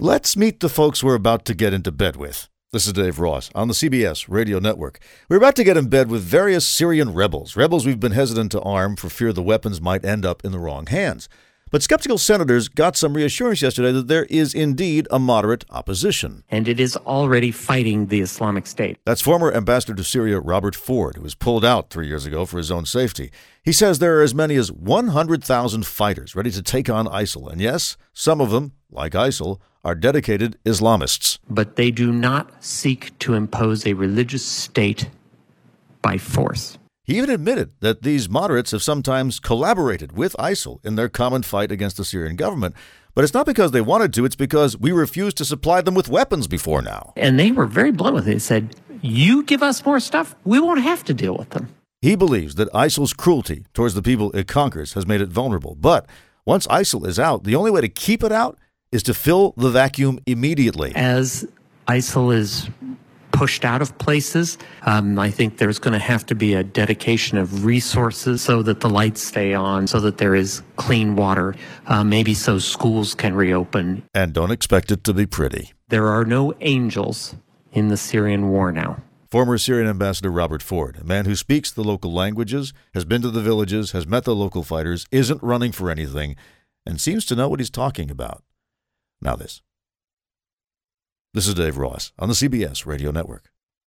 Let's meet the folks we're about to get into bed with. This is Dave Ross on the CBS Radio Network. We're about to get in bed with various Syrian rebels we've been hesitant to arm for fear the weapons might end up in the wrong hands. But skeptical senators got some reassurance yesterday that there is indeed a moderate opposition. And it is already fighting the Islamic State. That's former Ambassador to Syria Robert Ford, who was pulled out 3 years ago for his own safety. He says there are as many as 100,000 fighters ready to take on ISIL. And yes, some of them, like ISIL, are dedicated Islamists. But they do not seek to impose a religious state by force. He even admitted that these moderates have sometimes collaborated with ISIL in their common fight against the Syrian government. But it's not because they wanted to, it's because we refused to supply them with weapons before now. And they were very blunt with it. They said, you give us more stuff, we won't have to deal with them. He believes that ISIL's cruelty towards the people it conquers has made it vulnerable. But once ISIL is out, the only way to keep it out is to fill the vacuum immediately. As ISIL is pushed out of places, I think there's going to have to be a dedication of resources so that the lights stay on, so that there is clean water, maybe so schools can reopen. And don't expect it to be pretty. There are no angels in the Syrian war now. Former Syrian Ambassador Robert Ford, a man who speaks the local languages, has been to the villages, has met the local fighters, isn't running for anything, and seems to know what he's talking about. Now this. This is Dave Ross on the CBS Radio Network.